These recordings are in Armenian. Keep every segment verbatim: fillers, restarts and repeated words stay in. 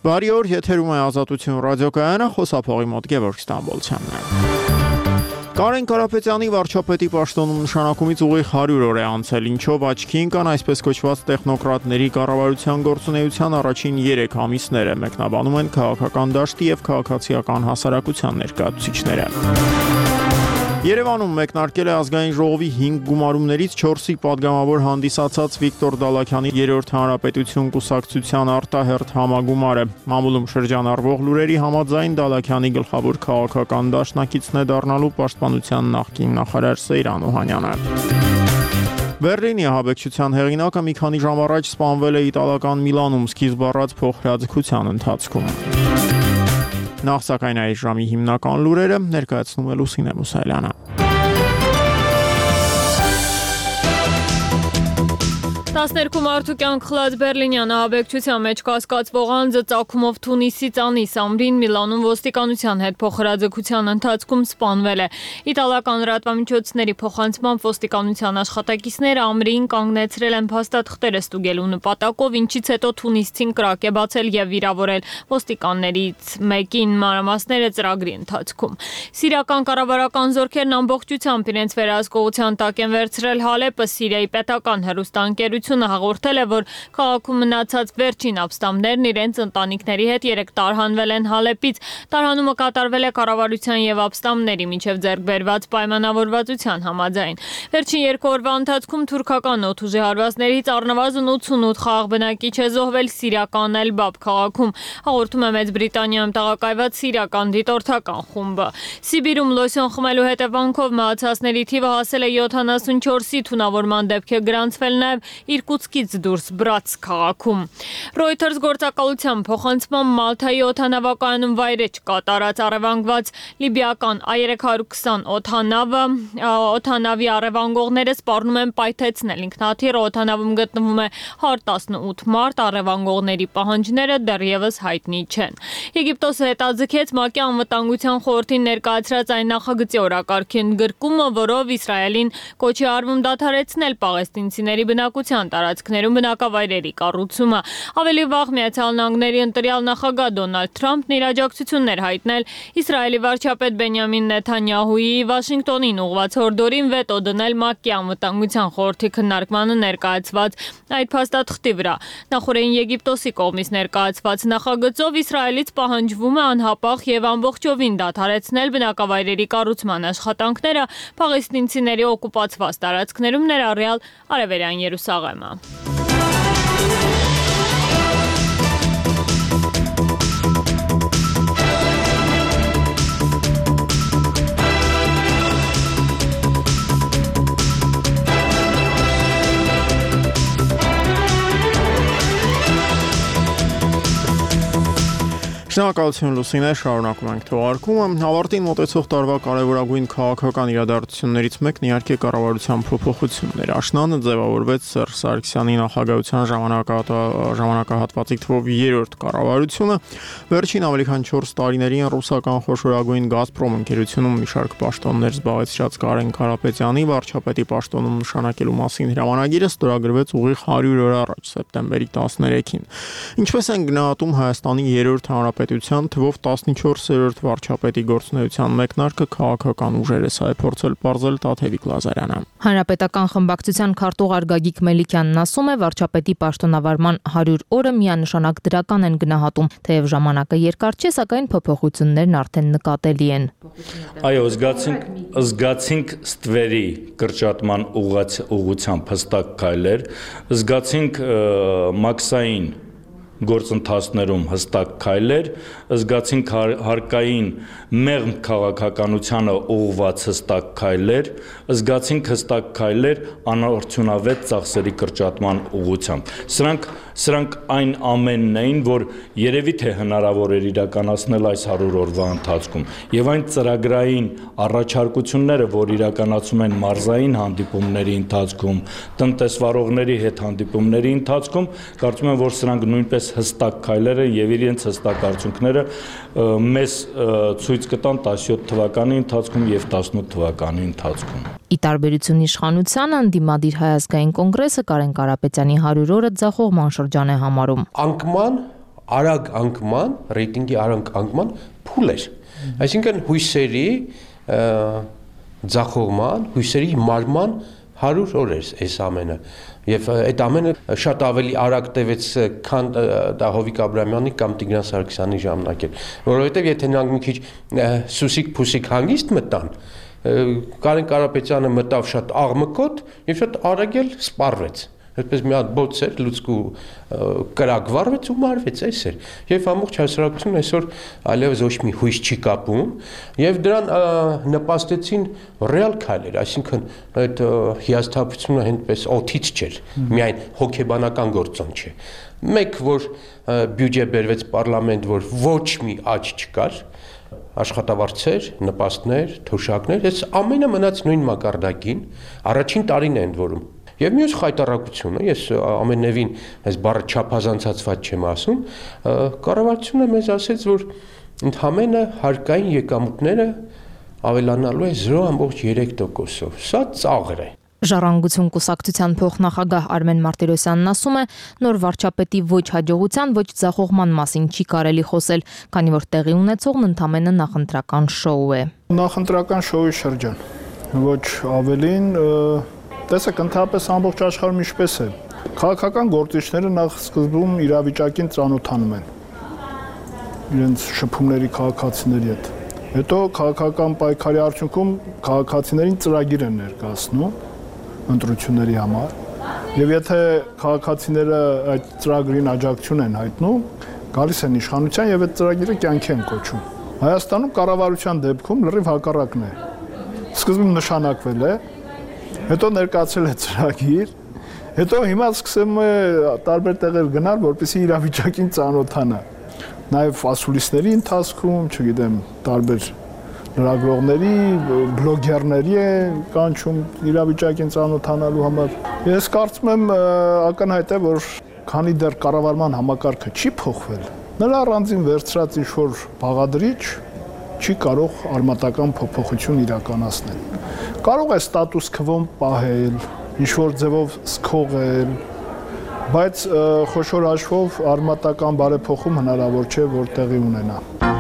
Բարի օր, եթերում է Ազատություն ռադիոկայանը, խոսափողի մոտ Գևորգ Ստամբոլցյանն է։ Կարեն Կարապետյանի վարչապետի պաշտոնում նշանակումից ուղիղ հարյուր օր է անցել, ինչով աչքի ընկան այսպես կոչված տեխնոկրատների կառավարության գործունեության առաջին երեք ամիսները, մեկնաբանում են քաղաքական դաշտի եւ քաղաքացիական հասարակության ներկայացուցիչները։ Երևանում մեկնարկել է ազգային ժողովի հինգ գումարումներից չորսի պատգամավոր հանդիսացած Վիկտոր Դալաքյանի երրորդ հանրապետություն կուսակցության արտահերթ համագումարը։ Մամուլում շրջանառվող լուրերի համաձայն Դալաքյանի գլխավոր քաղաքական դաշնակիցն է դառնալու պաշտպանության նախկին նախարար Սեյրան Օհանյանը։ Բերլինի ահաբեկչության հեղինակը մի քանի ժամ առաջ սպանվել է իտալական Միլանում սկիզբ առած փոխհրաձգության ընթացքում։ Նախ սակայն այս ժամի հիմնական լուրերը ներկայացնում է Լուսինե Մուսայելյանը։ տասներկու մարդու կյանք խլած Բերլինյան ահաբեկչության մեջ կասկածվող անձը ծագումով Թունիսից Անիս ամրին Միլանում ոստիկանության հետ փոխհրաձգության ընթացքում սպանվել է։ Իտալական լրատվամիջոցների փոխանցմամբ ոստիկանության աշխատակիցները ամրին կանգնեցրել են փաստաթղթերը ստուգելու նպատակով, ինչից հետո թունիսցին կրակ է բացել եւ վիրավորել ոստիկաններից մեկին, մանրամասները ծրագրի ընթացքում։ Սիրիական կառավարական զորքերն ամբողջությամբ իրենց վերահսկողության տակ են վերցրել Հալեպը, Սիրիայի պետական հեռուստաընկերությունը հաղորդել է, որ քաղաքում մնացած վերջին ապստամբներն իրենց ընտանիքների հետ երեկ տարհանվել են Հալեպից։ Տարհանումը կատարվել է կառավարության եւ ապստամբների միջև ձեռք բերված պայմանավորվածության համաձայն։ Վերջին երկու օրվա ընթացքում թուրքական օդուժի հարվածներից առնվազն ութսունութ խաղաղ բնակիչ է զոհվել սիրիական Էլբաբ քաղաքում, հաղորդում է Մեծ Բրիտանիայում տեղակայված սիրիական դիտորդական խումբը։ Սիբիրում լոսյոն խմելու հետևանքով մահացածների թիվը հասել է յոթանասունչորսի, թունավորման դեպք է գրանցվել նաեւ Իրկուտսկից դուրս Բրատսկ քաղաքում։ Reuters գործակալության փոխանցմամբ Մալթայի օդանավակայանում վայրէջք կատարած առևանգված լիբիական A երեք հարյուր քսան օդանավը օդանավի առևանգողները սպառնում են պայթեցնել ինքնաթիռը, օդանավում գտնվում է հարյուր տասնութ մարդ, առևանգողների պահանջները դեռևս հայտնի չեն։ Եգիպտոսը հետաձգեց ՄԱԿ-ի անվտանգության խորհրդին ներկայացրած այն նախագծի օրակարգի ընդգրկումը, որով Իսրայելին կոչի արվում դադարեցնել պաղեստինցիների բնակության տարածքներում բնակավայրերի կառուցումը։ Ավելի վաղ Միացյալ Նահանգների ընտրյալ նախագահ Դոնալդ Թրամփն իր աջակցություններ հայտնել Իսրայելի վարչապետ Բենյամին Նեթանյահուի Վաշինգտոնին ուղղված հորդորին վետո դնել ՄԱԿ-ի անվտանգության խորհրդի քննարկմանը ներկայացված այդ փաստաթղթի վրա։ Նախորդին Եգիպտոսի կողմից ներկայացված նախագծով Իսրայելից պահանջվում է անհապաղ եւ ամբողջովին դադարեցնել բնակավայրերի կառուցման աշխատանքները պաղեստինցիների օկուպացված տարածքներում, ներառյալ Արևելյան Երուսաղեմը։ Շնորհակալություն Լուսինե, շարունակում ենք թողարկումը։ Ավարտին մոտեցող տարվա կարևորագույն քաղաքական իրադարձություններից մեկն իհարկե կառավարության փոփոխությունն էր։ Աշնանը ձևավորվեց Սերժ Սարգսյանի նախագահության ժամանակահատվածի թվով երրորդ կառավարությունը։ Վերջին ավելի քան չորս տարիներին ռուսական խոշորագույն Գազպրոմ ընկերությունում մի շարք պաշտոններ զբաղեցրած Կարեն Կարապետյանի վարչապետի պաշտոնում նշանակելու մասին հրամանագիրը ստորագրվեց ուղիղ հարյուր օր առաջ, սեպտեմբերի տասներեքին։ Ինչպես են գնահատում Հայաստանի երրորդ հանրապետության թվով տասնչորսերորդ վարչապետի գործունեության մեկնարկը քաղաքական ուժերս է փորձել պարզել Տաթևիկ Լազարյանը։ Հանրապետական խմբակցության քարտուղար Գագիկ Մելիքյանն ասում է, վարչապետի պաշտոնավարման հարյուր օրը միանշանակ դրական են գնահատում, թեև ժամանակը երկար չէ, սակայն փոփոխություններն արդեն նկատելի են։ Այո, զգացինք, զգացինք ստվերի կրճատման ուղղությամբ հստակ քայլեր, զգացինք մաքսային գործընթացներում հստակ քայլեր, զգացինք հարկային մեղմ քաղաքականությանը ուղղված հստակ քայլեր, զգացինք հստակ քայլեր անարդյունավետ ծախսերի կրճատման ուղղությամբ։ Սրանք սրանք այն ամենն էին, որ երևի թե հնարավոր էր իրականացնել այս հարյուր օրվա ընթացքում։ Եվ այն ծրագրային առաջարկությունները, որ իրականացում են մարզային հանդիպումների ընթացքում, տնտեսվարողների հետ հանդիպումների ընթացքում, կարծում եմ, որ սրանք նույնպես հստակ քայլեր են եւ իրենց հստակ արդյունքները մեզ ցույց կտան տասնյոթ թվականի ընթացքում եւ տասնութ թվականի ընթացքում։ Ի տարբերություն իշխանության, ընդդիմադիր Հայ ազգային կոնգրեսը Կարեն Կարապետյանի հարյուր օրը ձախողման շրջան է համարում։ Անկման արագ անկման, ռեյտինգի արագ անկման փուլ էր։ Այսինքն հույսերի ձախողման, հույսերի մարման հարյուր օր էր այս ամենը։ Եվ այդ ամենը շատ ավելի արագ տևեց, քան դա Հովիկ Աբրահամյանի կամ Տիգրան Սարգսյանի ժամանակ էր, որովհետև եթե նրանք մի քիչ սուսիկ-փուսիկ հանգիստ մտան, Կարեն Կարապետյանը մտավ շատ աղմկոտ եւ շատ արագ էլ սպառվեց։ Այդպես մի հատ բոց էր, լուցկու կրակ վառվեց ու մարվեց, այս էր։ Եվ ամբողջ հասարակությունը այսօր այլևս ոչ մի հույս չի կապում, եւ դրան նպաստեցին ռեալ քայլեր, այսինքն այդ հիասթափությունը հենց օթից չէր, միայն հոգեբանական գործոն չէ։ Մեկ որ բյուջե բերվեց պարլամենտ, որ ոչ մի աճ չկար, աշխատավարձեր, նպաստներ, թոշակներ, այս ամենը մնաց նույն մակարդակին, առաջին տարին է ընդ որում։ Եվ մյուս խայտարակությունը, ես ամենևին այս բառը չափազանցացված չեմ ասում, կառավարությունը մեզ ասեց, որ ընդհանրապես հարկային եկամուտները ավելանալու է զրո տասնյոթ երեք տոկոսով։ Սա ծաղր է։ Ժառանգություն կուսակցության փոխնախագահ Արմեն Մարտիրոսյանն ասում է, նոր վարչապետի ոչ հաջողության, ոչ ձախողման մասին չի կարելի խոսել, քանի որ տեղի ունեցողն ընդամենը նախընտրական շոու է։ Նախընտրական շոուի շրջան, ոչ ավելին, տեսեք, ընդհանրապես ամբողջ աշխարհում ինչպես է։ Քաղաքական գործիչները նախ սկզբում իրավիճակին ծանոթանում են իրենց շփումների քաղաքացիների հետ։ Հետո քաղաքական պայքարի արդյունքում քաղաքացիներին ծրագիր են ներկայացնում ընտրությունների համար, եւ եթե քաղաքացիները այդ ծրագրին աջակցություն են հայտնում, գալիս են իշխանության եւ այդ ծրագիրը կյանքի են կոչում։ Հայաստանում կառավարության դեպքում լրիվ հակառակն է։ Սկզբում նշանակվել է, հետո ներկայացել է ծրագիր, հետո հիմա սկսում է տարբեր տեղեր գնալ, որպեսզի իրավիճակին ծանոթանա։ Նաեւ ասուլիսների ընթացքում, չգիտեմ, տարբեր լրագրողների, բլոգերների է կանչում իրավիճակին ծանոթանալու համար։ Ես կարծում եմ ակնհայտ է, որ քանի դեռ կառավարման համակարգը չի փոխվել, նրա առանձին վերցրած ինչ-որ բաղադրիչ չի կարող արմատական փոփոխություն իրականացնել։ Կարող է ստատուս քվոն պահել, ինչ-որ ձևով սկողել, բայց խոշոր հաշվով արմատական բարեփոխում հնարավոր չէ, որ տեղի ունենա։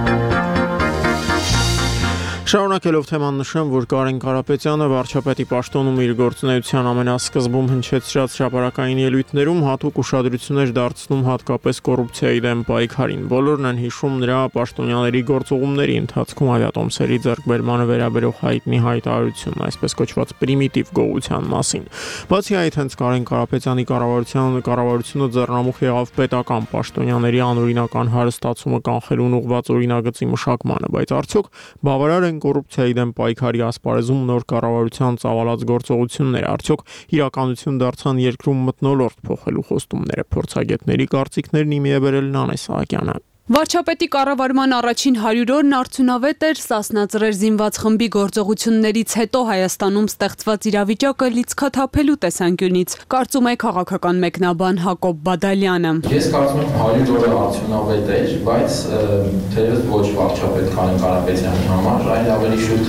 Շարունակելով թեման նշեմ, որ Կարեն Կարապետյանը վարչապետի պաշտոնում իր գործունեության ամենասկզբում հնչեցրած հրապարակային ելույթներում հատուկ ուշադրություն էր դարձնում հատկապես կոռուպցիայի դեմ պայքարին։ Բոլորն են հիշում նրա պաշտոնյաների գործողումների ընթացքում ավիատոմսերի ձեռքբերմանը վերաբերող հայտնի հայտարարությունն, այսպես կոչված պրիմիտիվ գողության մասին։ Բացի այդ, հենց Կարեն Կարապետյանի կառավարության կառավարությունը ձեռնամուխ եղավ պետական պաշտոնյաների անօրինական հարստացումը կանխելուն ուղղված օրինագծի մշակմանը, բայց արդյոք բավարար են կոռուպցիայի դեմ պայքարի ասպարեզում նոր կառավարության ծավալած գործողությունները, արդյոք իրականություն դարձան երկրում մթնոլորտ փոխելու խոստումները, փորձագետների կարծիքներն իմի է բերել Նանե Սահակյանը։ Վարչապետի կառավարման առաջին հարյուր օրն արդյունավետ էր Սասնա Ծռեր զինված խմբի գործողություններից հետո Հայաստանում ստեղծված իրավիճակը լիցքաթափելու տեսանկյունից, կարծում է քաղաքական մեկնաբան Հակոբ Բադալյանը։ Ես կարծում եմ հարյուր օրը արդյունավետ էր, բայց թերևս ոչ վարչապետ Կարեն Կարապետյանի համար, այլ ավելի շուտ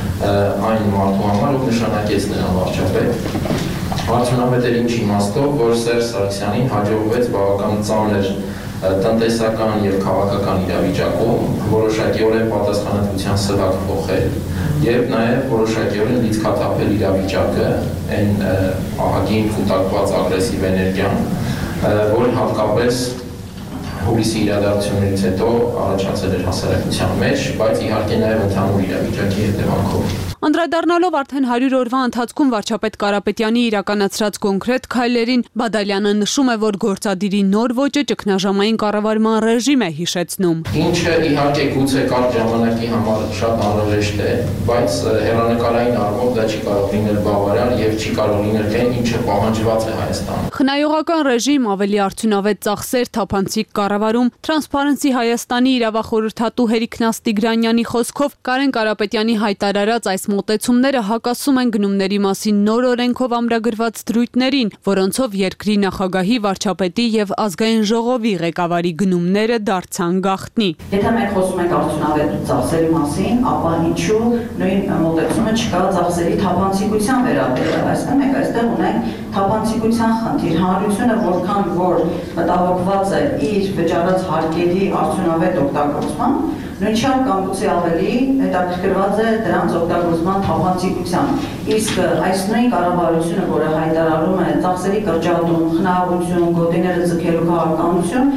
այն մարդու համար, ով նշանակեց նրան վարչապետ։ Արդյունավետ էր ինչ իմաստով, որ Սերժ Սարգսյանին հաջողվեց բավական ծանր տնտեսական եւ քաղաքական իրավիճակում որոշակիորեն պատասխանատվության սրահ փոխել եւ նաեւ որոշակիորեն լիցքաթափել իրավիճակը այն ահագին կուտակված ագրեսիվ էներգիան, որը հատկապես հուլիսի իրադարձություններից հետո առաջացել էր հասարակության մեջ, բայց իհարկե նաեւ ընդհանուր իրավիճակի հետևանքով։ Անդրադառնալով արդեն հարյուր օրվա ընթացքում վարչապետ Կարապետյանի իրականացրած կոնկրետ քայլերին, Բադալյանը նշում է, որ գործադիրի նոր ոճը ճգնաժամային կառավարման ռեժիմ է հիշեցնում։ Ինչը իհարկե գուցե կարճ ժամանակի համար շատ անհրաժեշտ է, բայց հեռանկարային առումով դա չի կարող լինել բավարար եւ չի կարող լինել այն, ինչը պահանջված է Հայաստանում։ Խնայողական ռեժիմ, ավելի արդյունավետ ծախսեր, թափանցիկ կառավարում, Transparency Հայաստանի իրավախորհրդատու Հերիքնաս Տիգրանյանի խոսքով Կարեն Կարապետյանի հայտարարած այս մոտեցումները հակասում են գնումների մասին նոր օրենքով ամրագրված դրույթներին, որոնցով երկրի նախագահի, վարչապետի եւ ազգային ժողովի ղեկավարի գնումները դարձան գաղտնի։ Եթե մենք խոսում ենք արդյունավետ ծախսերի մասին, ապա ինչու նույն մոտեցումը չկա ծախսերի թափանցիկության վերաբերյալ, այսինքն մենք այստեղ ունենք թափանցիկության խնդիր, հանրությունը որքան որ մտահոգված է իր վճարած հարկերի արդյունավետ օգտագործման, նույնչափ կամ գուցե ավելի հետաքրքրված է դրանց օգտագործման թափանցիկությամբ։ Իսկ այս նույն կառավարությունը, որը հայտարարում է ծախսերի կրճատում, խնայողություն, գոտիները ձգելու քաղաքականություն,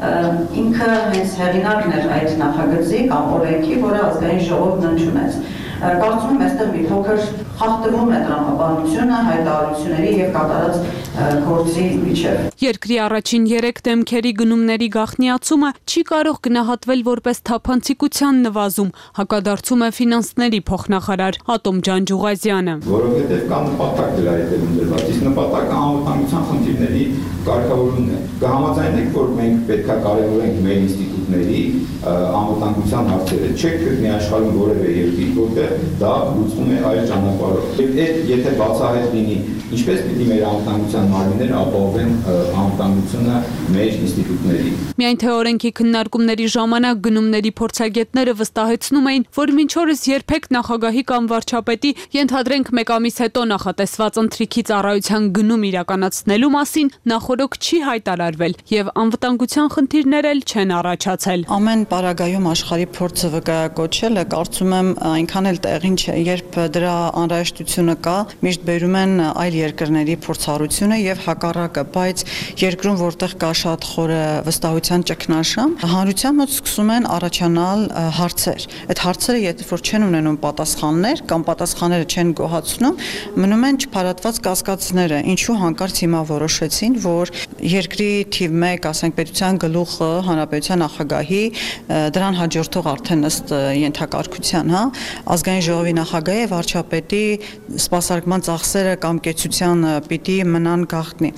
ինքը հենց հեղինակն էր այդ նախագծի կամ օրենքի, որը ազգային ժողովն ընդունեց։ Կարծում եմ, այստեղ մի փոքր խախտվում է տրամաբանությունը, հայտարարությունների եւ կատարած գործի միջև։ Երկրի առաջին երեք դեմքերի գնումների գաղտնիացումը չի կարող գնահատվել որպես թափանցիկության նվազում, հակադարձում է ֆինանսների փոխնախարար Ատոմ Ջանջուղազյանը։ Որովհետեւ կա նպատակ դրա հետևում դրված, իսկ նպատակը անվտանգության խնդիրների կարգավորումն է։ Կհամաձայնեք, որ մենք պետք է կարևորենք մեր ինստիտուտների անվտանգության հարցերը։ Չեք գտնի աշխարհում որևէ երկիր, որտեղ դա լուծվում է այս ճանապարհով։ Եվ այդ եթե բացահայտ լինի, ինչպես պիտի մեր անվտանգության մարմինները ապահովեն անվտանգությունը մեր ինստիտուտների։ Միայն թե օրենքի քննարկումների ժամանակ գնումների փորձագետները վստահեցնում էին, որ մինչ օրս երբեք նախագահի կամ վարչապետի, ենթադրենք մեկ ամիս հետո նախատեսված ընթրիքի ծառայության գնում իրականացնելու մասին նախօրոք չի հայտարարվել եւ անվտանգության խնդիրներ էլ չեն առաջացել։ Ամեն պարագայում աշխարհի փորձը վկայակոչելը կարծում եմ այնքան էլ տեղին չէ, երբ դրա անհրաժեշտությունը կա, միշտ բերում են այլ երկրների փորձառությունը եւ հակառակը, բայց երկրում որտեղ կա շատ խորը վստահության ճգնաժամ, հանրության մոտ սկսում են առաջանալ հարցեր։ Այդ հարցերը եթե որ չեն ունենում պատասխաններ կամ պատասխանները չեն գոհացնում, մնում են չփարատված կասկածները, ինչու հանկարծ հիմա որոշեցին, որ երկրի թիվ մեկ, ասենք պետության գլուխը, հանրապետության նախագահի, դրան հաջորդող արդեն ըստ ենթակարգության, հա, ազգային ժողովի նախագահի եւ վարչապետի սպասարկման ծախսերը կամ կեցության պիտի մնան գաղտնի։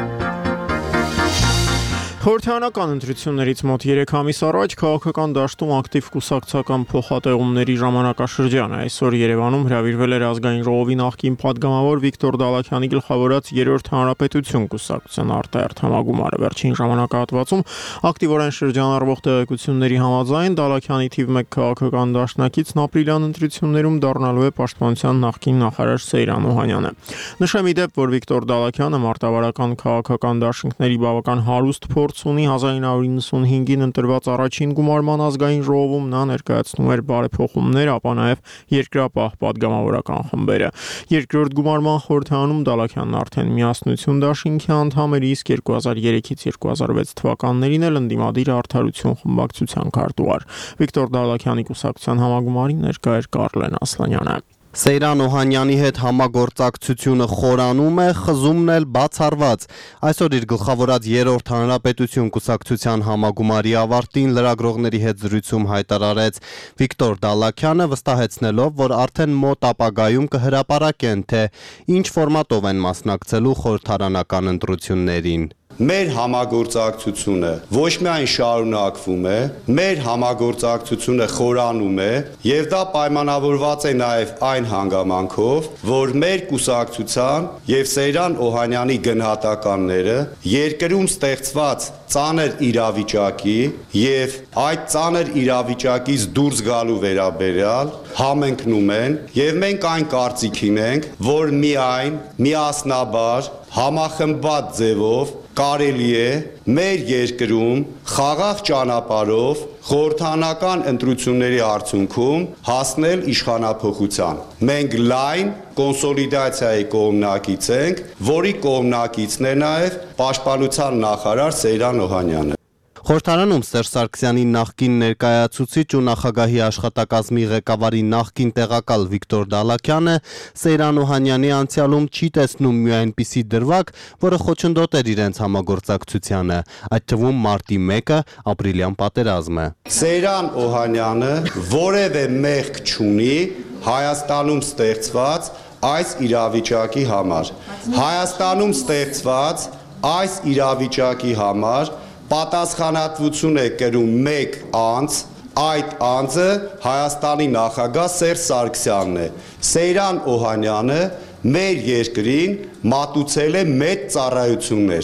Խորհրդարանական ընտրություններից մոտ երեք ամիս առաջ քաղաքական դաշտում ակտիվ կուսակցական փոխատեղումների ժամանակաշրջան է։ Այսօր Երևանում հրավիրվել էր ազգային ժողովի նախկին падգամավոր Վիկտոր Դալաքյանի գլխավորած երրորդ հանրապետություն կուսակցության արտահերթ համագումարը։ Վերջին ժամանակահատվածում ակտիվորեն շրջանառվող տեղեկությունների համաձայն Դալաքյանի թիվ մեկ քաղաքական դաշնակիցն ապրիլյան ընտրություններում դառնալու է պաշտպանության նախկին նախարար Սեյրան Օհանյանը։ Նշեմ ի դեպ, որ Վիկտոր Դալաքյանը մարտավարական քաղաքական դաշինքների բավական հարուստ փորձ ունի հազար ինը հարյուր նվաթ հինգին ընտրված առաջին գումարման ազգային ժողովում նա ներկայացնում էր բարեփոխումներ, ապա նաև երկրապահ падգամավորական խմբերը։ Երկրորդ գումարման խորհրդարանում Դալաքյանն արդեն միասնություն դաշինքի անդամ էր, իսկ երկու հազար երեքից երկու հազար վեց թվականներին էլ ընդդիմադիր Արդարություն խմբակցության քարտուղար։ Վիկտոր Դալաքյանի կուսակցության համագումարին ներկա էր Կարլեն Ասլանյանը։ Սեյրան Օհանյանի հետ համագործակցությունը խորանում է, խզումն էլ բացառված։ Այսօր իր գլխավորած երրորդ հանրապետություն կուսակցության համագումարի ավարտին լրագրողների հետ զրույցում հայտարարեց Վիկտոր Դալաքյանը, վստահեցնելով, որ արդեն մոտ ապագայում կհրապարակեն, թե ինչ ֆորմատով են մասնակցելու խորհրդարանական ընտրություններին։ Մեր համագործակցությունը ոչ միայն շարունակվում է, մեր համագործակցությունը խորանում է եւ դա պայմանավորված է նաեւ այն հանգամանքով, որ մեր կուսակցության եւ Սեյրան Օհանյանի գնահատականները երկրում ստեղծված ծանր իրավիճակի եւ այդ ծանր իրավիճակից դուրս գալու վերաբերյալ համընկնում են եւ մենք այն կարծիքին ենք, որ միայն միասնաբար համախմբված ձևով կարելի է մեր երկրում խաղաղ ճանապարհով խորհրդարանական ընտրությունների արդյունքում հասնել իշխանափոխության։ Մենք լայն կոնսոլիդացիայի կողմնակից ենք, որի կողմնակիցն է նաև պաշտպանության նախարար Սեյրան Օհանյանը։ Խորհրդարանում Սերժ Սարգսյանի նախկին ներկայացուցիչ ու նախագահի աշխատակազմի ղեկավարի նախկին տեղակալ Վիկտոր Դալաքյանը Սեյրան Օհանյանի անցյալում չի տեսնում մի այնպիսի դրվագ, որը խոչընդոտ էր իրենց համագործակցությանը, այդ թվում մարտի մեկը ապրիլյան պատերազմը։ Սեյրան Օհանյանը որևէ մեղք չունի Հայաստանում ստեղծված այս իրավիճակի համար։ Հայաստանում ստեղծված այս իրավիճակի համար պատասխանատվություն է կրում մեկ անձ, այդ անձը Հայաստանի նախագահ Սերժ Սարգսյանն է։ Սեյրան Օհանյանը մեր երկրին մատուցել է մեծ ծառայություններ։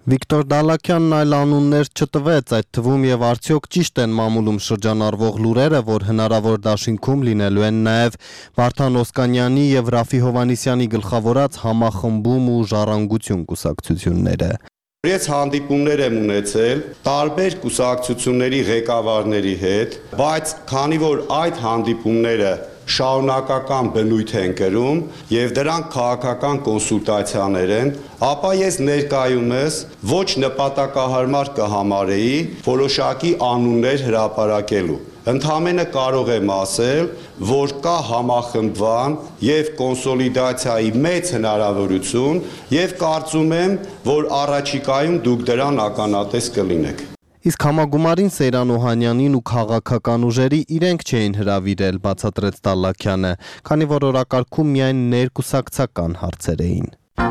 Վիկտոր Դալաքյանն այլ անուններ չտվեց, այդ թվում եւ արդյոք ճիշտ են մամուլում շրջանառվող լուրերը, որ հնարավոր դաշինքում լինելու են նաեւ Վարդան Օսկանյանի եւ Ռաֆի Հովանիսյանի գլխավորած համախմբում ու ժառանգություն կուսակցությունները։ Ես հանդիպումներ եմ ունեցել տարբեր կուսակցությունների ղեկավարների հետ, բայց քանի որ այդ հանդիպումները շարունակական բնույթ են կրում եւ դրանք քաղաքական կոնսուլտացիաներ են, ապա ես ներկայումս ոչ նպատակահարմար կհամարեի որոշակի անուններ հրապարակելու։ Ընդհանրապես կարող եմ ասել, որ կա համախմբման եւ կոնսոլիդացիայի մեծ հնարավորություն եւ կարծում եմ, որ առաջիկայում դուք դրան ականատես կլինեք։ Իսկ համագումարին Սեյրան Օհանյանին ու քաղաքական ուժերի իրենք չէին հրավիրել, բացատրեց Դալաքյանը, քանի որ օրակարգում միայն ներկուսակցական հարցեր էին։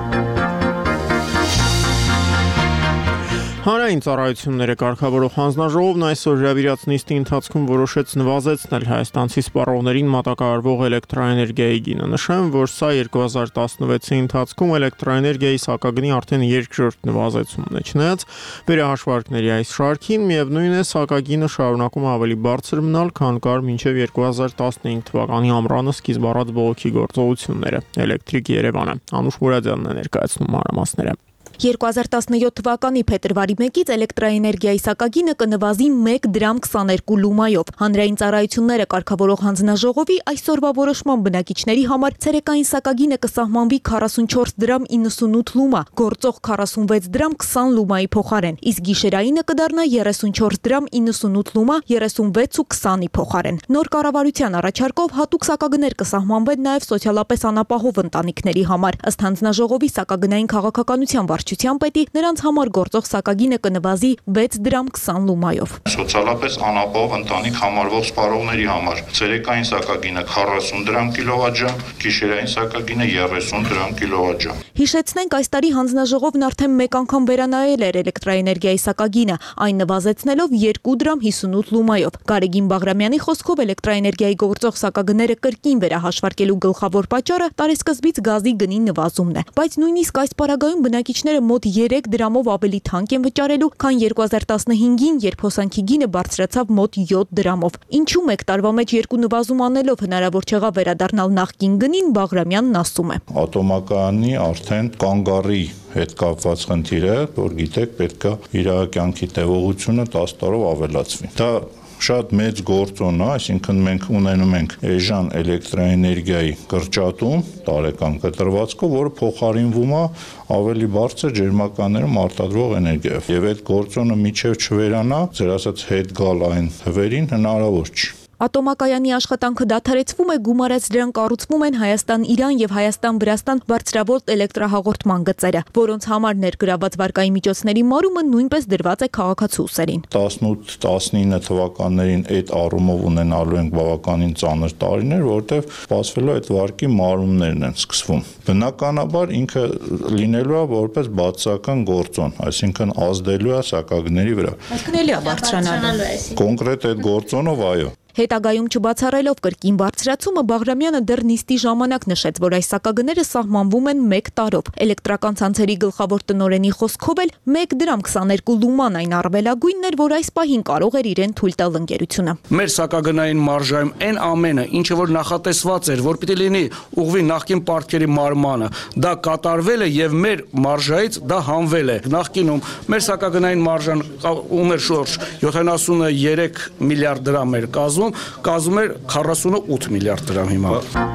Հանրային ծառայությունները կարգավորող հանձնաժողովն այսօր հրավիրած նիստի ընթացքում որոշեց նվազեցնել հայաստանցի սպառողներին մատակարարվող էլեկտրաէներգիայի գինը։ Նշեմ, որ սա երկու հազար տասնվեցի ընթացքում էլեկտրաէներգիայի սակագնի արդեն երկրորդ նվազեցումն է։ Չնայած վերահաշվարկների այս շարքին միևնույն է սակագինը շարունակում ավելի բարձր մնալ, քան կար մինչև երկու հազար տասնհինգ թվականի ամռանը սկիզբ առած բողոքի գործողությունները։ Էլեկտրիկ Երևանը Անուշ Մուրադյանն է ներկայացնում մանրամասները։ երկու հազար տասնյոթ թվականի փետրվարի մեկից էլեկտրաէներգիայի սակագինը կնվազի մեկ դրամ քսաներկու լումայով։ Հանրային ծառայությունները կարգավորող հանձնաժողովի այսօրվա որոշման բնակիչների համար ցերեկային սակագինը կսահմանվի քառասունչորս դրամ իննսունութ լումա, գործող քառասունվեց դրամ քսան լումայի փոխարեն, իսկ գիշերայինը կդառնա երեսունչորս դրամ իննսունութ լումա, երեսունվեց ու քսանի փոխարեն։ Նոր կառավարության առաջարկով հատուկ սակագներ կսահմանվեն նաև սոցիալապես անապահով ընտանիքների համար։ Ըստ հանձնաժողովի սակագնային քաղաքականության վարչության պետի նրանց համար գործող սակագինը կնվազի վեց դրամ քսան լումայով։ Սոցիալապես անապահով ընտանիք համարվող սպառողների համար ցերեկային սակագինը քառասուն դրամ կիլովատժամ, գիշերային սակագինը երեսուն դրամ կիլովատժամ։ Հիշեցնենք, այս տարի հանձնաժողովն արդեն մեկ անգամ վերանայել էր էլեկտրաէներգիայի սակագինը, այն նվազեցնելով երկու դրամ հիսունութ լումայով։ Գարեգին Բաղրամյանի խոսքով էլեկտրաէներգիայի գործող սակագները կրկին վերահաշվարկելու գլխավոր պատճառը տարեսկզբից գազի գնի նվազումն է, բայց նույնիսկ այս պարագայում բնակիչները մոտ երեք դրամով ավելի թանկ են վճարելու, քան երկու հազար տասնհինգին, երբ հոսանքի գինը բարձրացավ մոտ յոթ դրամով։ Ինչու մեկ տարվա մեջ երկու նվազում անելով հնարավոր չեղավ վերադառնալ նախկին գնին, Բաղրամյանն ասում է։ Ատոմակայանի արդեն կանգառի հետ կապված խնդիր է, որ գիտեք, պետք է իր կյանքի տևողությունը տասը տարով ավելացվի։ Դա շատ մեծ գործոն է, այսինքն մենք ունենում ենք էժան էլեկտրաէներգիայի կրճատում տարեկան կտրվածքով, որը փոխարինվում է ավելի բարձր ջերմականներում արտադրող էներգիայով։ Եվ այդ գործոնը միջև չվերանա, ձեր ասած հետ գալ այն թվերին հնարավոր չի։ Ատոմակայանի աշխատանքը դադարեցվում է, գումարած դրան կառուցվում են Հայաստան-Իրան եւ Հայաստան-Վրաստան բարձրավոլտ էլեկտրահաղորդման գծերը, որոնց համար ներգրաված վարկային միջոցների մարումը նույնպես դրված է քաղաքացիուսերին։ տասնութ տասնինը թվականներին այդ առումով ունենալու ենք բավականին ծանր տարիներ, որտեղ սպասվելու այդ վարկի մարումներն են սկսվում։ Բնականաբար ինքը լինելու է որպես բացասական գործոն, այսինքն ազդելու է սակագների վրա։ Այսինքն էլի է բարձրանալու։ Կոնկրետ այդ գործոնով այո։ Հետագայում չբացառելով կրկին բարձրացումը, Բաղրամյանը դեռ նիստի ժամանակ նշեց, որ այս սակագները սահմանվում են մեկ տարով։ Էլեկտրական ցանցերի գլխավոր տնօրենի խոսքով էլ մեկ դրամ քսաներկու լուման այն առավելագույնն էր, որ այս պահին կարող էր իրեն թույլ տալ ընկերությունը։ Մեր սակագնային մարժայում այն ամենը, ինչը որ նախատեսված էր, որ պիտի լինի ուղղվի նախկին պարտքերի մարմանը, դա կատարվել է եւ մեր մարժայից դա հանվել է։ Նախկինում մեր սակագնային մարժան ում էր շուրջ յոթանասունյոթ միլիարդ դրամ էր կազմում, կազմում էր քառասունութ միլիարդ դրամ հիմա։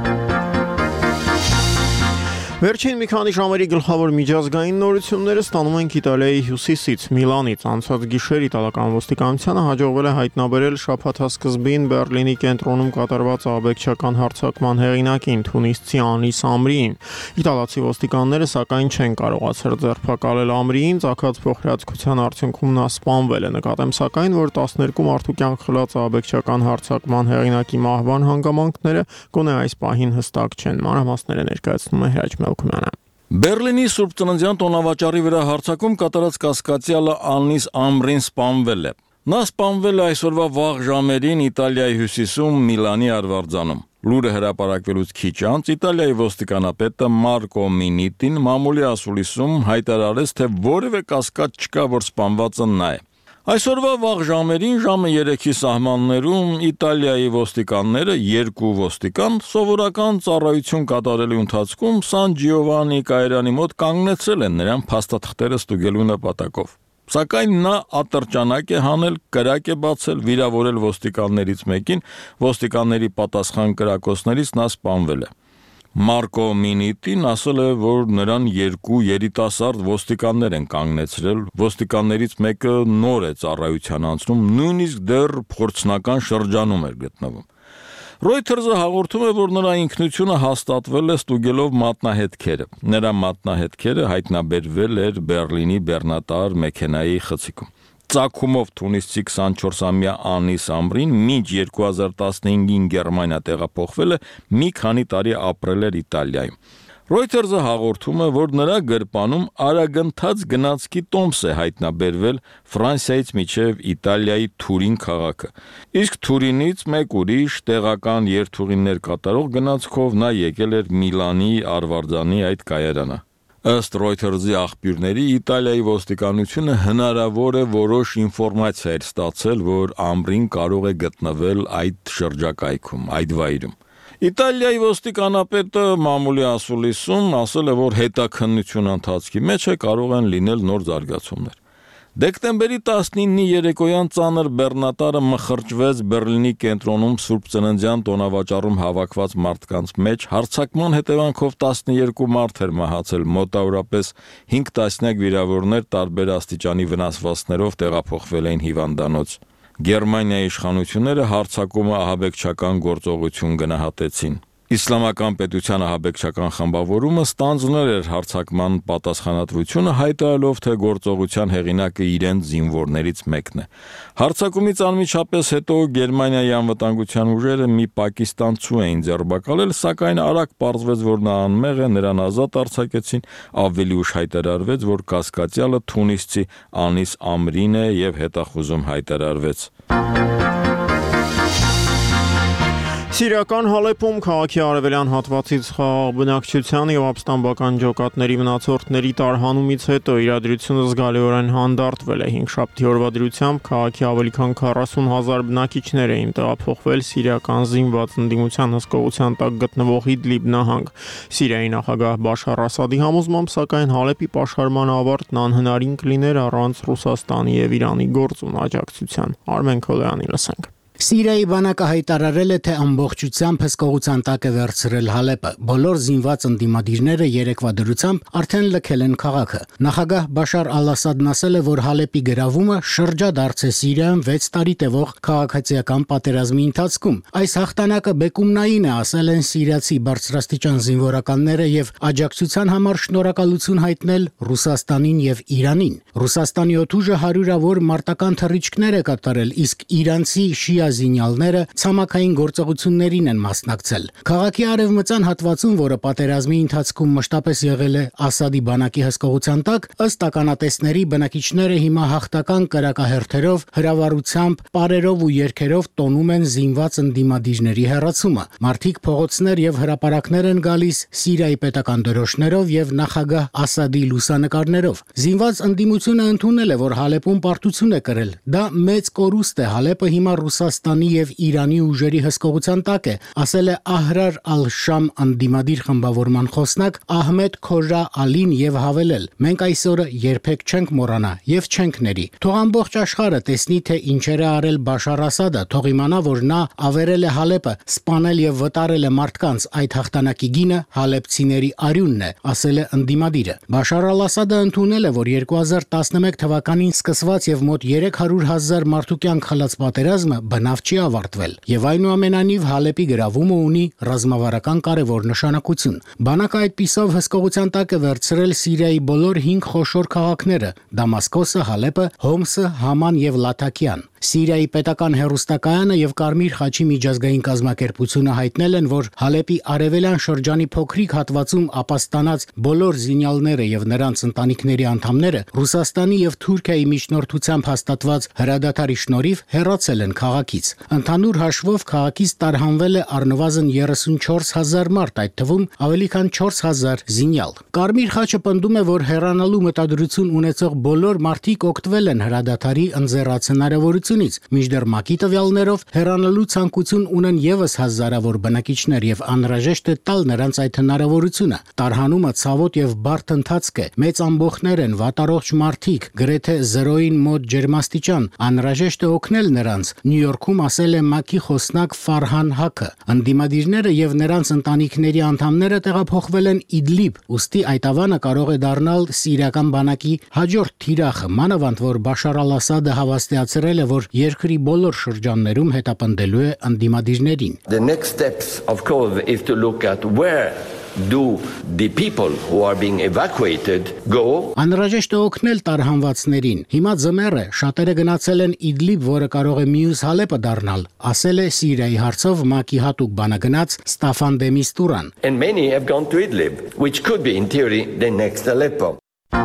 Վերջին մի քանի ժամերի գլխավոր միջազգային նորությունները ստանում ենք Իտալիայի հյուսիսից, Միլանից։ Անցած գիշեր իտալական ոստիկանությանը հաջողվել է հայտնաբերել շաբաթասկզբին Բեռլինի կենտրոնում կատարված ահաբեկչական հարձակման հեղինակին, թունիսցի Անիս Ամրիին։ Իտալացի ոստիկանները սակայն չեն կարողացել ձերբակալել Ամրիին, ծագած փոխհրաձգության արդյունքում նա սպանվել է։ Նկատեմ սակայն, որ տասներկու մարդու կյանք խլած ահաբեկչական հարձակման հեղինակի մահվան հանգամանքները գոնե այս պահին հստակ չեն։ Մանրամասները ներկայացնում է Հրաչ Բեռլինի Սուրբ Ծննդյան տոնավաճառի վրա հարձակում կատարած կասկածյալը Անիս Ամրին սպանվել է։ Նա սպանվել է այսօրվա վաղ ժամերին Իտալիայի հյուսիսում Միլանի արվարձանում։ Լուրը հրապարակվելուց քիչ անց Իտալիայի ոստիկանապետը Մարկո Մինիտին մամուլի ասուլիսում հայտարարեց, թե որևէ կասկած չկա, որ սպանվածը նա է։ Այսօրվա վաղ ժամերին ժամը երեքի սահմաններում Իտալիայի ոստիկանները երկու ոստիկան սովորական ծառայություն կատարելու ընթացքում Սան Ջիովանի կայարանի մոտ կանգնեցրել են նրան փաստաթղթերը ստուգելու նպատակով։ Սակայն նա ատրճանակ է հանել, կրակ է բացել, վիրավորել ոստիկաններից մեկին, ոստիկանների պատասխան կրակոցներից նա սպանվել է։ Մարկո Մինիտին ասել է, որ նրան երկու երիտասարդ ոստիկաններ են կանգնեցրել, ոստիկաններից մեկը նոր է ծառայության անցնում, նույնիսկ դեռ փորձնական շրջանում էր գտնվում։ Reuters-ը հաղորդում է, որ նրա ինքնությունը հաստատվել է ստուգելով մատնահետքերը։ Նրա մատնահետքերը հայտնաբերվել էր Բերլինի բեռնատար մեքենայի խցիկում։ Ծագումով թունիսցի քսանչորսամյա Անիս Ամրին մինչ երկու հազար տասնհինգին Գերմանիա տեղափոխվել է, մի քանի տարի ապրել էր Իտալիայում։ Reuters-ը հաղորդում է, որ նրա գրպանում արագընթաց գնացքի տոմս է հայտնաբերվել Ֆրանսիայից մինչև Իտալիայի Թուրին քաղաքը։ Իսկ Թուրինից մեկ ուրիշ տեղական երթուղիներ կատարող գնացքով նա եկել էր Միլանի Արվարձանի այդ կայարանը։ Ըստ Reuters-ի աղբյուրների Իտալիայի ոստիկանությունը հնարավոր է որոշ ինֆորմացիա էր ստացել, որ Ամրին կարող է գտնվել այդ շրջակայքում, այդ վայրում։ Իտալիայի ոստիկանապետը մամուլի ասուլիսում ասել է, որ հետաքննության ընթացքի մեջ է կարող են լինել նոր զարգացումներ։ Դեկտեմբերի տասնինի երեկոյան ծանր բեռնատարը մխրճվեց Բերլինի կենտրոնում Սուրբ Ծննդյան տոնավաճառում հավաքված մարդկանց մեջ, հարձակման հետևանքով տասնյոթ մարդ էր մահացել, մոտավորապես հինգ տասնյակ վիրավորներ տարբեր աստիճանի վնասվածքներով տեղափոխվել էին հիվանդանոց։ Գերմանիայի իշխանությունները հարձակումը ահաբեկչական գործողություն գնահատեցին։ Իսլամական պետության ահաբեկչական խմբավորումը ստանձնել էր հարձակման պատասխանատվությունը, հայտարարելով, թե գործողության հեղինակը իրենց զինվորներից մեկն է։ Հարձակումից անմիջապես հետո Գերմանիայի անվտանգության ուժերը մի պակիստանցու էին ձերբակալել, սակայն արագ պարզվեց, որ նա անմեղ է, նրան ազատ արձակեցին, ավելի ուշ հայտարարվեց, որ կասկածյալը թունիսցի Անիս Ամրին է եւ հետախուզում հայտարարվեց։ Սիրիական Հալեպում քաղաքի արևելյան հատվածից խաղաղ բնակչության եւ ապստամբական ջոկատների մնացորդների տարհանումից հետո իրադրությունը զգալիորեն հանդարտվել է։ Հինգշաբթի օրվա դրությամբ քաղաքի ավելի քան քառասուն հազար բնակիչներ էին տեղափոխվել սիրիական զինված ընդդիմության հսկողության տակ գտնվող Իդլիբ նահանգ։ Սիրիայի նախագահ Բաշար Ասադի համոզմամբ, սակայն Հալեպի պաշարման ավարտն անհնարին կլիներ առանց Ռուսաստանի եւ Իրանի գործուն աջակցության։ Արմեն Քոլյանի լսենք։ Սիրիայի բանակը հայտարարել է, թե ամբողջությամբ հսկողության տակ է վերցրել Հալեպը։ Բոլոր զինված ընդդիմադիրները երեկվա դրությամբ արդեն լքել են քաղաքը։ Նախագահ Բաշար Ալ-Ասադն ասել է, որ Հալեպի գրավումը շրջադարձ է Սիրիայում վեց տարի տևող քաղաքացիական պատերազմի ընթացքում։ Այս հաղթանակը բեկումնային է, ասել են սիրիացի բարձրաստիճան զինվորականները եւ աջակցության համար շնորհակալություն հայտնել Ռուսաստանին եւ Իրանին։ Ռուսաստանի օդուժը հարյուրավոր մարտական թռիչքներ է կատարել, իսկ իրանցի շիա զինյալները ցամաքային գործողություններին են մասնակցել։ Քաղաքի արևմտյան հատվածում, որը պատերազմի ընթացքում մշտապես եղել է Ասադի բանակի հսկողության տակ, ըստ ականատեսների բնակիչները հիմա հաղթական կրակահերթերով, հրավառությամբ, պարերով ու երգերով տոնում են զինված ընդդիմադիրների հեռացումը։ Մարդիկ փողոցներ եւ հրապարակներ են գալիս Սիրիայի պետական դրոշներով եւ նախագահ Ասադի լուսանկարներով։ Զինված ընդդիմությունը ընդունել է, որ Հալեպում պարտություն է կրել։ Դա մեծ կորուստ է։ Հալեպը հիմա Ռուսաստանի եւ Իրանի ուժերի հսկողության տակ է, ասել է Ահրար Ալ-Շամ ընդդիմադիր խմբավորման խոսնակ Ահմեդ Քոժա Ալին եւ հավելել. Մենք այսօրը երբեք չենք մոռանա եւ չենք ների։ Թող ամբողջ աշխարհը տեսնի, թե ինչեր է արել Բաշար Ասադը, թող իմանա, որ նա ավերել է Հալեպը, սպանել եւ վտարել է մարդկանց։ Այդ հաղթանակի գինը հալեպցիների արյունն է, ասել է ընդդիմադիրը։ Բաշար Ալ-Ասադը ընդունել է, որ երկու հազար տասնմեկ թվականին սկսված եւ մոտ երեք հարյուր հազար մարդու կյանք խլած պատերազմը բնավ չի ավարտվել եւ այնուամենայնիվ Հալեպի գրավումը ունի ռազմավարական կարևոր նշանակություն։ Բանակը այդպիսով հսկողության տակ է վերցրել Սիրիայի բոլոր հինգ խոշոր քաղաքները՝ Դամասկոսը, Հալեպը, Հոմսը, Haman եւ Լաթաքիան։ Սիրիայի պետական հեռուստակայանը եւ Կարմիր խաչի միջազգային կազմակերպությունը հայտնել են, որ Հալեպի արևելյան շրջանի փոքրիկ հատվածում ապաստանած բոլոր զինյալները եւ նրանց ընտանիքների անդամները Ռուսաստանի եւ Թուրքիայի միջնորդությամբ հաստատված հրադադարի շնորհիվ հեռացել են քաղաքից։ Ընդհանուր հաշվով քաղաքից տարհանվել է առնվազն երեսունչորս հազար մարդ, այդ թվում ավելի քան չորս հազար զինյալ։ Կարմիր խաչը պնդում է, որ հեռանալու մտադրություն ունեցող բոլոր մարդիկ օգտվել են հրադադարի ընձեռած հնարավորությունից, մինչդեռ ՄԱԿ-ի տվյալներով հեռանալու ցանկություն ունեն եւս հազարավոր բնակիչներ եւ անհրաժեշտ է տալ նրանց այդ հնարավորությունը։ Տարհանումը ցավոտ եւ բարդ ընթացք է, մեծ ամբոխներ են, վատառողջ մարդիկ, գրեթե զրոյին մոտ ջերմաստիճան, անհրաժեշտ է օգնել նրանց, Նյու Յորքում ասել է ՄԱԿ-ի խոսնակ Ֆարհան Հակը։ Ընդդիմադիրները եւ նրանց ընտանիքների անդամները տեղափոխվել են Իդլիբ, ուստի այդ ավանը կարող է դառնալ սիրիական բանակի հաջորդ թիրախը, մանավանդ որ Բաշար al-Ասադը հավաստիացրել է, որ երկրի բոլոր շրջաններում հետապնդելու է ընդդիմադիրներին։ The next steps of course is to look at where do the people who are being evacuated go. Անհրաժեշտ է օգնել տարհանվածներին։ Հիմա ձմեռ է, շատերը գնացել են Իդլիբ, որը կարող է մյուս Հալեպը դառնալ, ասել է Սիրիայի հարցով ՄԱԿ-ի հատուկ բանագնաց Ստաֆան դե Միստուրան։ And many have gone to Idlib, which could be in theory the next Aleppo.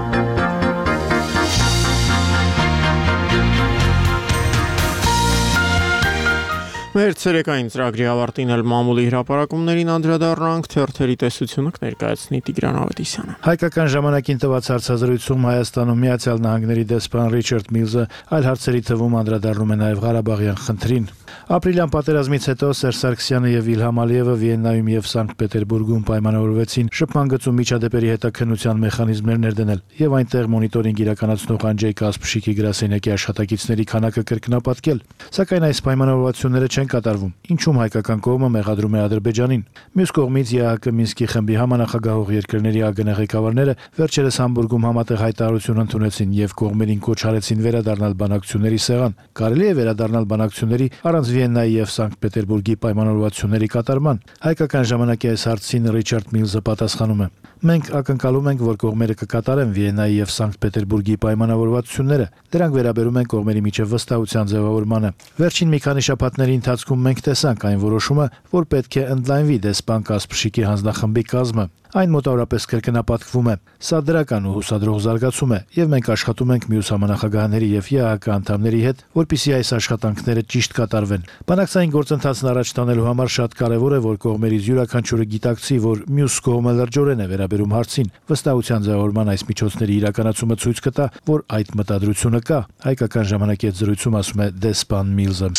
Մեր ցերեկային ծրագրի ավարտին էլ մամուլի հրապարակումներին անդրադառնանք, թերթերի տեսությունը կներկայացնի Տիգրան Ավետիսյանը։ Հայկական ժամանակին տված հարցազրույցում Հայաստանում Միացյալ Նահանգների դեսպան Ռիչարդ Միլզը այլ հարցերի թվում անդրադառնում է նաև Ղարաբաղյան խնդրին։ Ապրիլյան պատերազմից հետո Սերժ Սարգսյանը եւ Իլհամ Ալիևը Վիեննայում եւ Սանկտ Պետերբուրգում պայմանավորվեցին շփման գծում միջադեպերի հետաքննության մեխանիզմներ ներդնել եւ այնտեղ մոնիտորինգ իրականացնող Անջեյ Կասպշիկի գրասենյակի աշխատակիցների քանակը կրկնապատկել։ Սակայն այս պայմանավորվածությունները չեն կատարվում, ինչում հայկական կողմը մեղադրում է Ադրբեջանին։ Մյուս կողմից ԵԱՀԿ Մինսկի խմբի համանախագահող երկրների ԱԳՆ ղեկավարները վերջերս Համբուրգում համատեղ հայտարարություն ընդունեցին եւ կողմերին կոչ արեցին վերադառնալ բանակցությունների սեղան։ Կարելի է վերադառնալ բանակցությունների առանց Վիեննայի եւ Սանկտ Պետերբուրգի պայմանավորվածությունների կատարման։ Հայկական ժամանակի այս հարցին Ռիչարդ Միլզը պատասխանում է. Մենք ակնկալում ենք, որ կողմերը կկատարեն Վիեննայի եւ Սանկտ Պետերբուրգի պայմանավորվածությունները։ Դրանք վերաբերում են կողմերի միջև վստահության ձևավորմանը։ Վերջին մի քանի շաբաթների ընթացքում մենք տեսանք այն որոշումը, որ պետք է ընդլայնվի դեսպան Կասպշիկի հանձնախմբի կազմը։ Այն մոտավորապես կրկնապատկվում է։ Սա դրական ու հուսադրող զարգացում է, եւ մենք աշխատում ենք մյուս համանախագահների եւ ԵԱՀԿ անդամների հետ, որպեսզի այս աշխատանքները ճիշտ կատարվեն։ Բանակցային գործընթացն առաջ տանելու համար շատ կարեւոր է, որ կողմերից յուրաքանչյուրը գիտակցի, որ մյուս կողմը լրջորեն է վերաբերում հարցին։ Վստահության ձևավորման այս միջոցների իրականացումը ցույց կտա, որ այդ մտադրությունը կա։ Հայկական ժամանակի հետ զրույցում ասում է դեսպան Միլզը։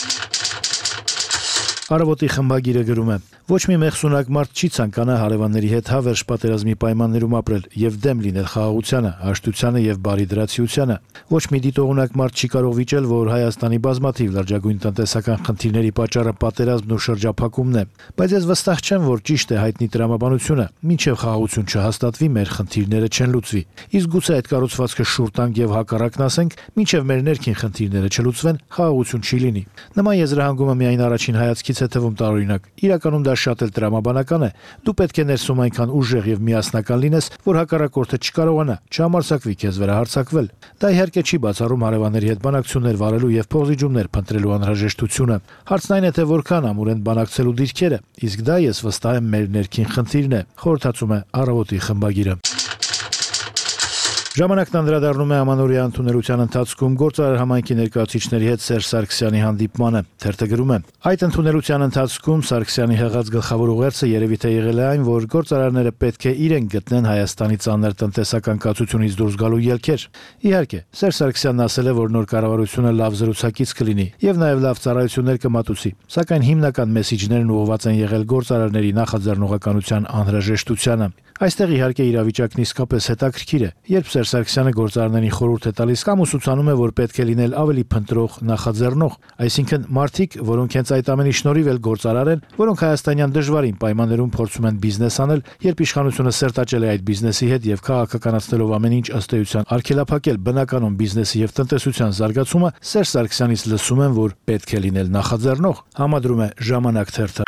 Արևոտի խմբագիրը գրում է. ոչ մի մեղսունակ մարդ չի ցանկանա հարևանների հետ հավերժ պատերազմի պայմաններում ապրել եւ դեմ լինել խաղաղությանը, հաշտությանը եւ բարիդրացիությանը։ Ոչ մի դիտողունակ մարդ չի կարող վիճել, որ Հայաստանի բազմաթիվ լրջագույն տնտեսական խնդիրների պատճառը պատերազմն ու շրջափակումն է։ Բայց ես վստահ չեմ, որ ճիշտ է հայտնի տրամաբանությունը, մինչեւ խաղաղություն չհաստատվի, մեր խնդիրները չեն լուծվի։ Իսկ գուցե այդ կառուցվածքը շուռ տանք եւ հակառակն ասենք, մինչեւ մեր ներքին խնդիրները չլուծվեն, խաղաղություն չի լինի։ Նման եզրահանգումը միայն առաջին հայացքից է թվում տարօրինակ։ Իրականում դա շատ էլ տրամաբանական է։ Դու պետք է ներսում այնքան ուժեղ եւ միասնական լինես, որ հակառակորդը չկարողանա չհամարձակվի քեզ վրա հարձակվել։ Դա իհարկե չի բացառում հարևանների հետ բանակցություններ վարելու եւ փոխզիջումներ փնտրելու անհրաժեշտությունը։ Հարցն այն է, թե որքան ամուր են բանակցելու դիրքերը, իսկ դա ես վստահ եմ մեր ներքին խնդիրն է, խորհրդածում է Առավոտի խմբագիրը։ Ժամանակն անդրադառնում է ամանորյա ընդունելության ընթացքում գործարար համայնքի ներկայացուցիչների հետ Սերժ Սարգսյանի հանդիպմանը։ Թերթը գրում է. այդ ընդունելության ընթացքում Սարգսյանի հղած գլխավոր ուղերձը երևի թե եղել է այն, որ գործարարները պետք է իրենք գտնեն Հայաստանի ծանր տնտեսական կացությունից դուրս գալու ելքեր։ Իհարկե, Սերժ Սարգսյանն ասել է, որ նոր կառավարությունը լավ զրուցակից կլինի եւ նաեւ լավ ծառայություններ կմատուցի, սակայն հիմնական մեսիջներն ուղղված են եղել գործարարների նախաձեռնողականության անհրաժեշտությանը։ Այստեղ իհարկե իրավիճակն իսկապես հետաքրքիր է, երբ Սերժ Սարգսյանը գործարարներին խորհուրդ է տալիս կամ ուսուցանում է, որ պետք է լինել ավելի փնտրող, նախաձեռնող, այսինքն մարդիկ, որոնք հենց այդ ամենի շնորհիվ էլ գործարար են, որոնք հայաստանյան դժվարին պայմաններում փորձում են բիզնես անել, երբ իշխանությունը սերտաճել է այդ բիզնեսի հետ եւ քաղաքականացնելով ամեն ինչ ըստ էության արգելափակել բնականon բիզնեսի եւ տնտեսության զարգացումը, Սերժ Սարգսյանից լսում են, որ պետք է լինել նախաձեռնող, համադրում է Ժամանակ թերթը։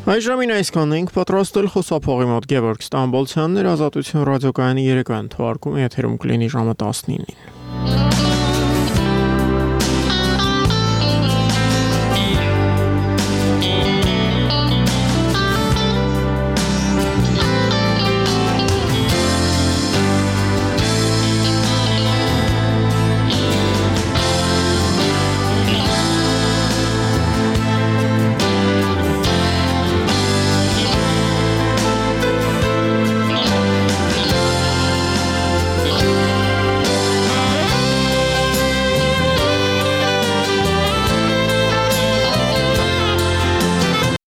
Այժմին այսքանն ենք պատրաստել խոսափողի մոտ Գևորգ Ստամբոլցյանն էր Ազատություն ռադիոկայանի երեկոյան թողարկումը եթերում կլինի ժամը տասնինին։